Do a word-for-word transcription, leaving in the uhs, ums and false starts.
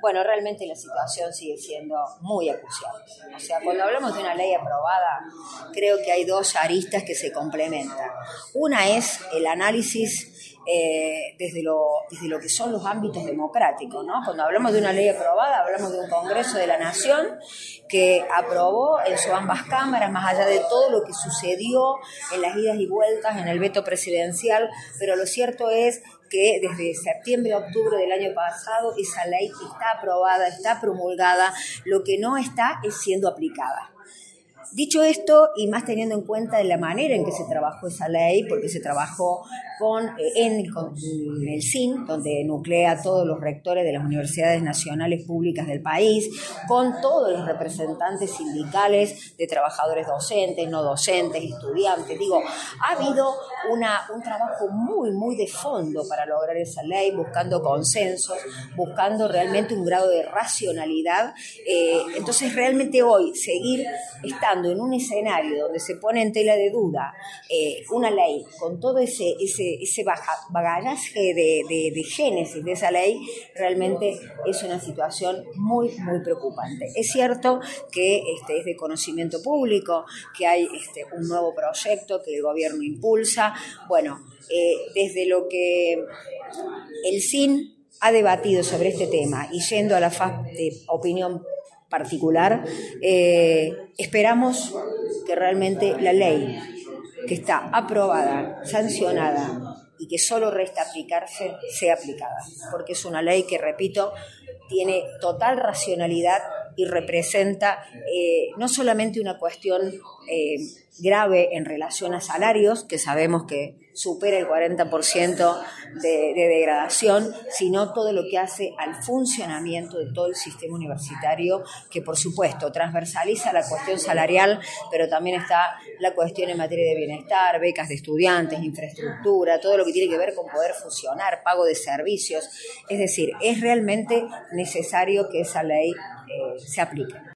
Bueno, realmente la situación sigue siendo muy acuciante. O sea, cuando hablamos de una ley aprobada, creo que hay dos aristas que se complementan. Una es el análisis Eh, desde, lo, desde lo que son los ámbitos democráticos, ¿no? Cuando hablamos de una ley aprobada, hablamos de un Congreso de la Nación que aprobó en sus ambas cámaras, más allá de todo lo que sucedió en las idas y vueltas, en el veto presidencial, pero lo cierto es que desde septiembre a octubre del año pasado esa ley está aprobada, está promulgada, lo que no está es siendo aplicada. Dicho esto, y más teniendo en cuenta de la manera en que se trabajó esa ley, porque se trabajó con, eh, en, con en el C I N, donde nuclea a todos los rectores de las universidades nacionales públicas del país, con todos los representantes sindicales de trabajadores docentes, no docentes, estudiantes. Digo, ha habido una, un trabajo muy, muy de fondo para lograr esa ley, buscando consensos, buscando realmente un grado de racionalidad. Eh, entonces, realmente hoy, seguir estando en un escenario donde se pone en tela de duda eh, una ley con todo ese, ese, ese bagaje de, de, de génesis de esa ley, realmente es una situación muy, muy preocupante. Es cierto que este, es de conocimiento público, que hay este, un nuevo proyecto que el gobierno impulsa. Bueno, eh, desde lo que el C I N ha debatido sobre este tema y yendo a la faz de opinión particular, eh, esperamos que realmente la ley que está aprobada, sancionada y que solo resta aplicarse, sea aplicada, porque es una ley que, repito, tiene total racionalidad y representa eh, no solamente una cuestión eh, grave en relación a salarios, que sabemos que supera el cuarenta por ciento de, de degradación, sino todo lo que hace al funcionamiento de todo el sistema universitario, que por supuesto transversaliza la cuestión salarial, pero también está la cuestión en materia de bienestar, becas de estudiantes, infraestructura, todo lo que tiene que ver con poder fusionar, pago de servicios. Es decir, es realmente necesario que esa ley eh, se aplique.